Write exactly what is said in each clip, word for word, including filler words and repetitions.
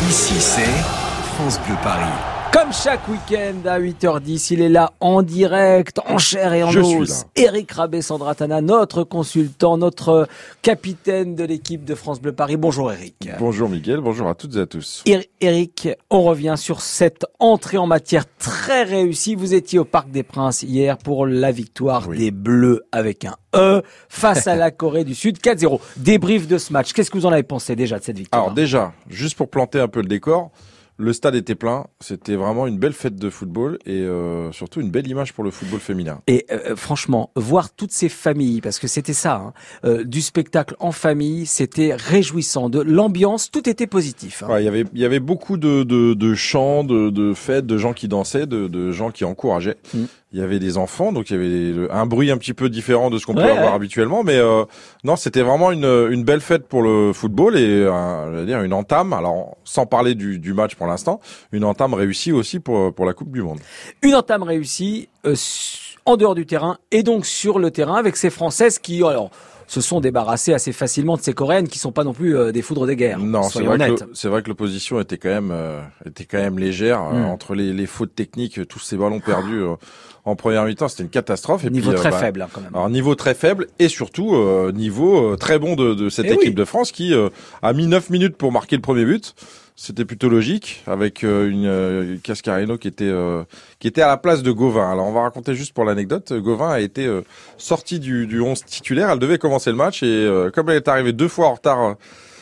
Ici, c'est France Bleu Paris. Comme chaque week-end à huit heures dix, il est là en direct, en chair et en Je os. Éric Rabé-Sandratana, notre consultant, notre capitaine de l'équipe de France Bleu Paris. Bonjour Éric. Bonjour Miguel, bonjour à toutes et à tous. Éric, on revient sur cette entrée en matière très réussie. Vous étiez au Parc des Princes hier pour la victoire Oui. des Bleus avec un E face à la Corée du Sud, quatre zéro. Débrief de ce match. Qu'est-ce que vous en avez pensé déjà de cette victoire? Alors déjà, juste pour planter un peu le décor, le stade était plein, c'était vraiment une belle fête de football et euh, surtout une belle image pour le football féminin. Et euh, franchement, voir toutes ces familles, parce que c'était ça, hein, euh, du spectacle en famille, c'était réjouissant. De l'ambiance, tout était positif. Hein. Ouais, il y avait il y avait beaucoup de de, de chants, de, de fêtes, de gens qui dansaient, de, de gens qui encourageaient. Mm. Il y avait des enfants, donc il y avait un bruit un petit peu différent de ce qu'on ouais, peut avoir ouais. habituellement, mais euh, non, c'était vraiment une une belle fête pour le football et un, j'allais dire une entame. Alors sans parler du du match pour l'instant, une entame réussie aussi pour pour la Coupe du Monde. Une entame réussie euh, en dehors du terrain et donc sur le terrain avec ces Françaises qui alors se sont débarrassées assez facilement de ces Coréennes qui sont pas non plus euh, des foudres des guerres. Non, c'est vrai, que le, c'est vrai que l'opposition était quand même euh, était quand même légère mmh. euh, entre les, les fautes techniques, tous ces ballons perdus euh, en première mi-temps, c'était une catastrophe. Et niveau puis, très euh, bah, faible hein, quand même. Alors niveau très faible et surtout euh, niveau euh, très bon de, de cette et équipe oui. de France qui euh, a mis neuf minutes pour marquer le premier but. C'était plutôt logique avec euh, une euh, Cascarino qui était euh, qui était à la place de Gauvin. Alors on va raconter juste pour l'anecdote, Gauvin a été euh, sortie du du onze titulaire, elle devait commencer le match et euh, comme elle est arrivée deux fois en retard euh,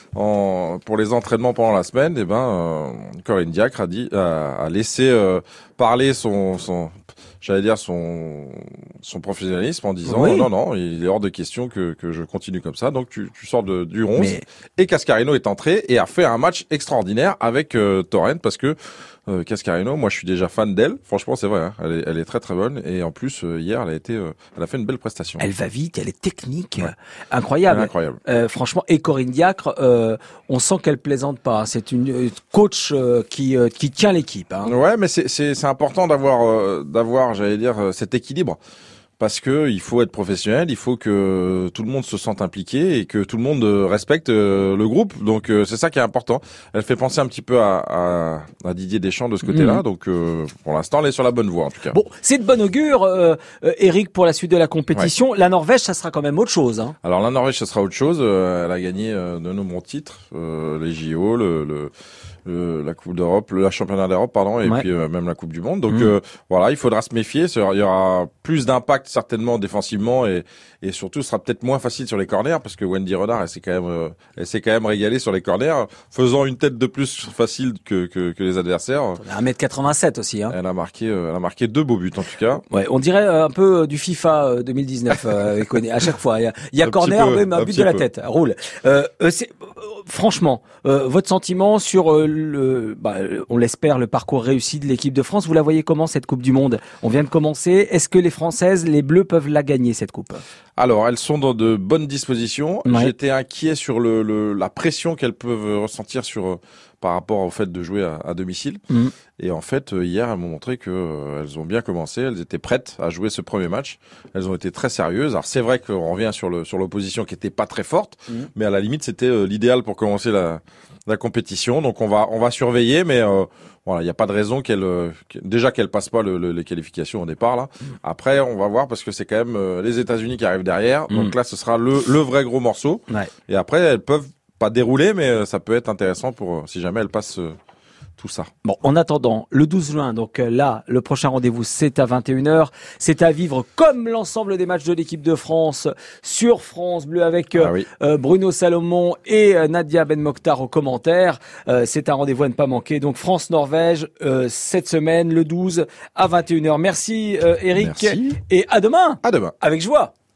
en pour les entraînements pendant la semaine, et ben euh, Corinne Diacre a dit a, a laissé euh, parler son son j'allais dire son son professionnalisme en disant oui. non non il est hors de question que que je continue comme ça, donc tu tu sors de du onze. Mais... et Cascarino est entré et a fait un match extraordinaire avec euh, Torrent parce que euh, Cascarino, moi je suis déjà fan d'elle, franchement c'est vrai hein, elle est elle est très très bonne et en plus euh, hier elle a été euh, elle a fait une belle prestation. Elle va vite, elle est technique, ouais. incroyable. Elle est incroyable. Euh, franchement et Corinne Diacre euh, on sent qu'elle plaisante pas, c'est une coach euh, qui euh, qui tient l'équipe hein. Ouais, mais c'est c'est c'est important d'avoir euh, d'avoir j'allais dire cet équilibre. Parce que il faut être professionnel, il faut que tout le monde se sente impliqué et que tout le monde respecte le groupe. Donc c'est ça qui est important. Elle fait penser un petit peu à, à, à Didier Deschamps de ce côté-là. Mmh. Donc euh, pour l'instant, elle est sur la bonne voie en tout cas. Bon, c'est de bon augure, euh, Éric, pour la suite de la compétition. Ouais. La Norvège, ça sera quand même autre chose. Hein. Alors la Norvège, ça sera autre chose. Elle a gagné de nombreux titres, euh, les J O, le, le Le, la Coupe d'Europe, le la Championnat d'Europe, pardon, et ouais. puis euh, même la Coupe du Monde. Donc mmh. euh, voilà, il faudra se méfier. Il y aura plus d'impact certainement défensivement et, et surtout ce sera peut-être moins facile sur les corners parce que Wendy Renard, elle s'est quand même, euh, elle s'est quand même régalée sur les corners, faisant une tête de plus facile que que, que les adversaires. un mètre quatre-vingt-sept aussi. Hein. Elle a marqué, euh, elle a marqué deux beaux buts en tout cas. Ouais, on dirait un peu du FIFA deux mille dix-neuf euh, à chaque fois. Il y a, il y a corner, peu, même un, un but de la peu. Tête, roule. Euh, c'est, franchement, euh, votre sentiment sur euh, le, bah, on l'espère, le parcours réussi de l'équipe de France. Vous la voyez comment cette Coupe du Monde? On vient de commencer. Est-ce que les Françaises, les Bleus peuvent la gagner cette coupe? Alors, elles sont dans de bonnes dispositions. Ouais. J'étais inquiet sur le, le la pression qu'elles peuvent ressentir sur par rapport au fait de jouer à, à domicile. Mmh. Et en fait, hier, elles m'ont montré que euh, elles ont bien commencé. Elles étaient prêtes à jouer ce premier match. Elles ont été très sérieuses. Alors c'est vrai qu'on revient sur le sur l'opposition qui était pas très forte, mmh. mais à la limite, c'était euh, l'idéal pour commencer la la compétition. Donc on va on va surveiller, mais euh, voilà, il n'y a pas de raison qu'elle euh, déjà qu'elle passe pas le, le, les qualifications au départ là. Mmh. Après, on va voir parce que c'est quand même euh, les États-Unis qui arrivent derrière. Mmh. Donc là, ce sera le le vrai gros morceau. Ouais. Et après, elles peuvent pas dérouler, mais ça peut être intéressant pour si jamais elles passent euh, tout ça. Bon, en attendant, le douze juin, donc là, le prochain rendez-vous, c'est à vingt et une heures. C'est à vivre comme l'ensemble des matchs de l'équipe de France sur France Bleu avec ah oui. euh, Bruno Salomon et euh, Nadia Ben Mokhtar aux commentaires. Euh, c'est un rendez-vous à ne pas manquer. Donc France-Norvège, euh, cette semaine, le douze à vingt et une heures. Merci euh, Éric. Merci. Et à demain. À demain. Avec joie.